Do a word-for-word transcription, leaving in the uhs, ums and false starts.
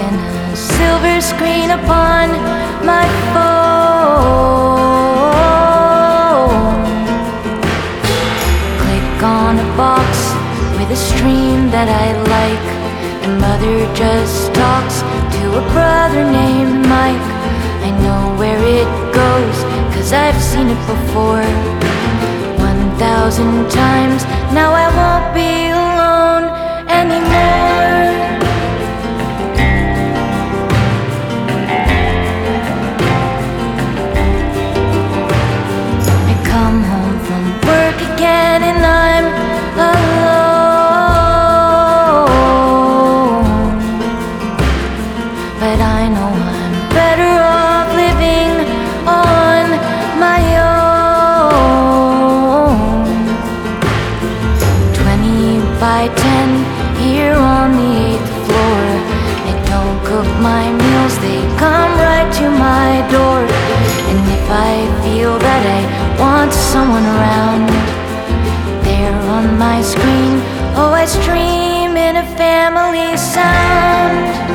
in a silver screen upon my phone. Click on a box with a stream that I like, and mother just talks to a brother named Mike. I know where it goes, cause I've seen it before one thousand times. Now I won't be alone anymore. I come home from work again and I'm alone, but I know I'm better off living on my own. Twenty by ten here on the eighth floor. I don't cook my meals, they come right to my door. And if I feel that I want someone around, there on my screen, oh, I stream in a family sound.